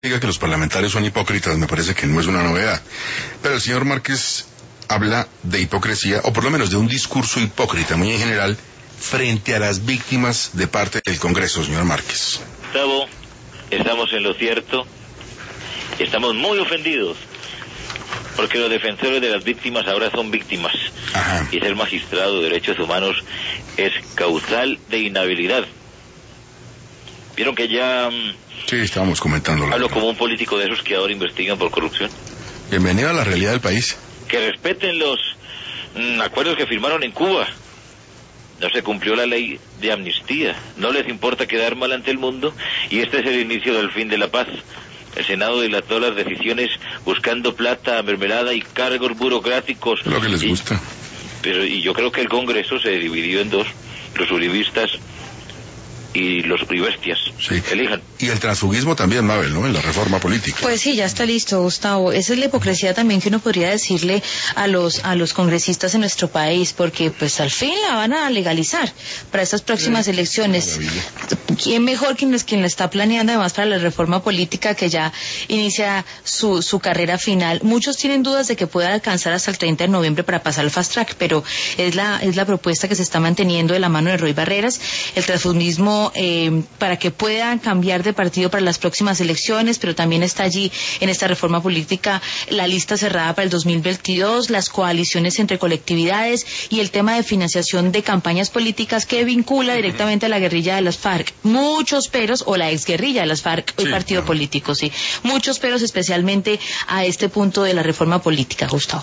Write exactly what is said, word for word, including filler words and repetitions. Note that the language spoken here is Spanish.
diga que los parlamentarios son hipócritas, me parece que no es una novedad. Pero el señor Márquez habla de hipocresía, o por lo menos de un discurso hipócrita, muy en general, frente a las víctimas de parte del Congreso, señor Márquez. Gustavo, estamos en lo cierto, estamos muy ofendidos, porque los defensores de las víctimas ahora son víctimas. Ajá. Y ser magistrado de derechos humanos es causal de inhabilidad. ¿Vieron que ya... Sí, estábamos comentando. Hablo como un político de esos que ahora investigan por corrupción? Bienvenido a la realidad del país. Que respeten los mm, acuerdos que firmaron en Cuba. No se cumplió la ley de amnistía. No les importa quedar mal ante el mundo. Y este es el inicio del fin de la paz. El Senado dilató las decisiones buscando plata, mermelada y cargos burocráticos. Lo que les y, gusta. Pero, y yo creo que el Congreso se dividió en dos. Los uribistas y los uribestias. Sí. Elijan. Y el transfugismo también, Mabel, ¿no? En la reforma política. Pues sí, ya está listo, Gustavo. Esa es la hipocresía también que uno podría decirle a los a los congresistas en nuestro país, porque pues al fin la van a legalizar para estas próximas sí, elecciones. ¿Quién mejor quien, quien la está planeando además para la reforma política que ya inicia su, su carrera final? Muchos tienen dudas de que pueda alcanzar hasta el treinta de noviembre para pasar al fast track, pero es la es la propuesta que se está manteniendo de la mano de Roy Barreras, el transfugismo eh, para que puedan cambiar de partido para las próximas elecciones, pero también está allí en esta reforma política la lista cerrada para el dos mil veintidós, las coaliciones entre colectividades y el tema de financiación de campañas políticas que vincula directamente a la guerrilla de las FARC. Muchos peros, o la exguerrilla de las FARC, hoy sí, partido claro. político, sí. Muchos peros especialmente a este punto de la reforma política, Gustavo.